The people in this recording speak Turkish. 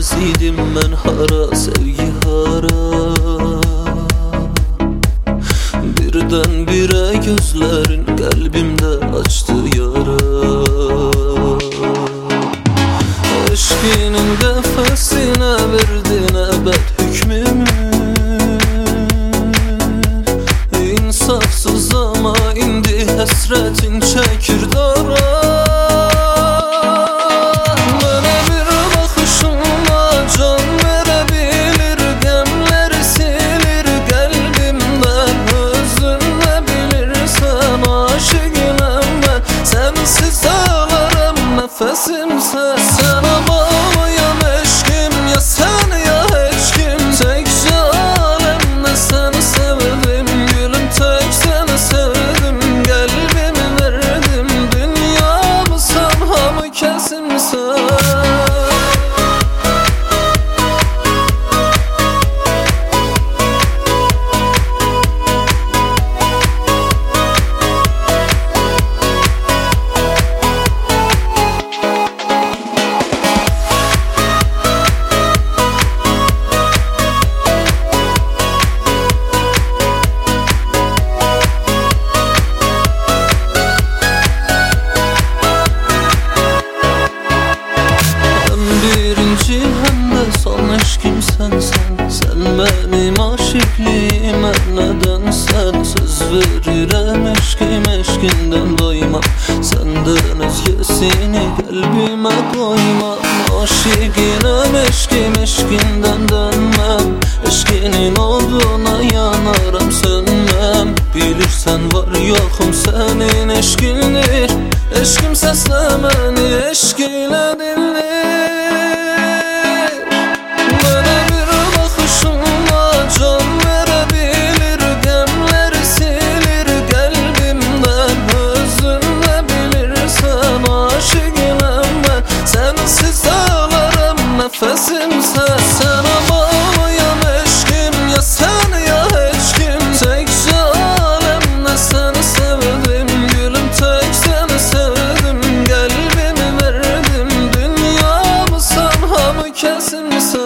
bilmez idim mən hara, sevgi hara. Birden bire gözlerin kalbimde açtı yara. Eşkinin nefesine verdin ebed hükmümü. İnsafsız ama indi hasretin çekir dara. Bana bir bakışınla can verebilir, gemleri silir kalbimden. Özünle bilirsen aşıkınım ben, sensiz ağlarım nefesimse. Sana bağlıyam eşkim, ya sen ya hiç kim. Tekçe alemde seni sevdim gülüm, tek seni sevdim. Kalbimi verdim, dünyamı samhamı kesimse. Hem de son eşkim sensen. Sen benim aşıklığıma nedensen. Söz veririm eşkim, eşkinden doymam. Senden özgesini kalbime koymam. Aşıkınım eşkim, eşkinden dönmem. Eşkinin oduna yanarım sönmem. Bilirsen var yokum senin eşkindir. Eşkim seslemeni eşkiyle dinler. Nefesimse sana bağlıyam eşkim, ya sen ya hiç kim. Tekçe alemde seni sevdim gülüm, tek seni sevdim. Kalbimi verdim, dünyamı samhamı kesimse.